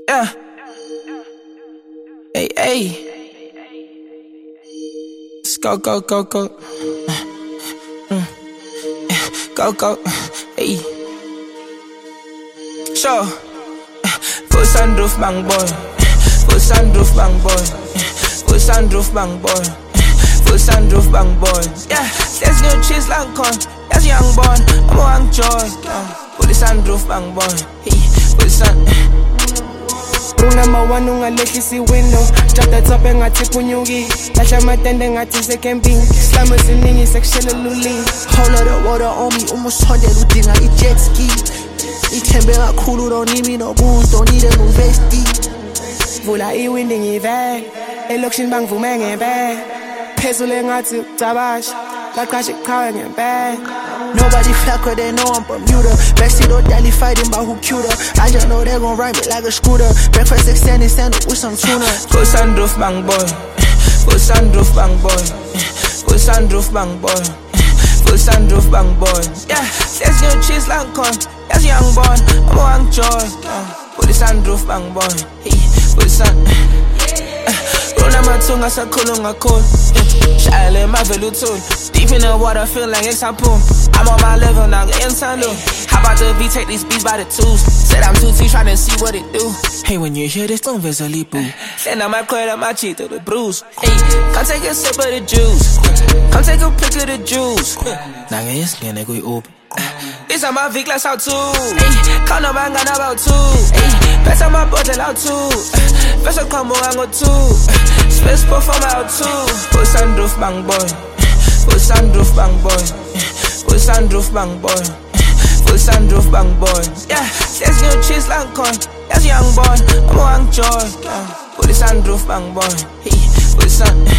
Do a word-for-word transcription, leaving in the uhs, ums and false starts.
Yeah. Hey, hey. Let's go, go, go, go. Mm. Go, go. Hey. Sure. Full sunroof, bang boy. Full sunroof, bang boy. Full sunroof, bang boy. Full sunroof, bang boy. Yeah. Let's go chase lang con. That's young born. I'm a young joy. Full sunroof, bang boy. Hey. Full sun. Rule number one, ungalehlisa window. Drop the top engathi punyuki. Lahla amatende ngathi se-camping. Slime esiningi sekushela lulini. Whole lot of water on me, umusondela udinga i-jet ski. Ithembe kakhulu, don't need me no booze, don't need a new vesti. Vula iwindi ngivele, elokishini bangivume ngempela. Phezulu engathi ucabasha, laqasha iqhawe ngempela. Nobody flack her, they know I'm Bermuda. Backseat or daddy fighting about who cuter. I just know they gon' ride me like a scooter. Breakfast extended sandwich with some tuna. Full sunroof bang boy. Full sunroof bang boy. Full sunroof bang boy. Full sunroof bang boy. Yeah, let's go chase lang con. That's young born. I'm a young joy. Full sunroof bang boy. Hey, full sun. Rona matunga sakhulunga cool. Shale mavelu tool. Deep in the water, feel like it's harpoon. I'm on my level now, in saloon. How about the beat, take these beats by the tools. Said I'm too T, tryna see what it do. Hey, when you hear this, don't visually boo. Send out my credit, my cheek to the bruise. Hey, come take a sip of the juice. Come take a pic of the juice. Naga yes, gonna go open. This on my Vic, let's out too. Hey, count up, I'm gonna about two. Hey, pass on my budget out too. Special combo, I'm go two. Space perform out too. Full sunroof, bang boy. Full sunroof, bang boy. Full sunroof, bang boy. Full sunroof, bang boy. Yeah, let's go chase lang con. That's young boy. I'm a young joy. Full sunroof, bang boy. Hey, full sun.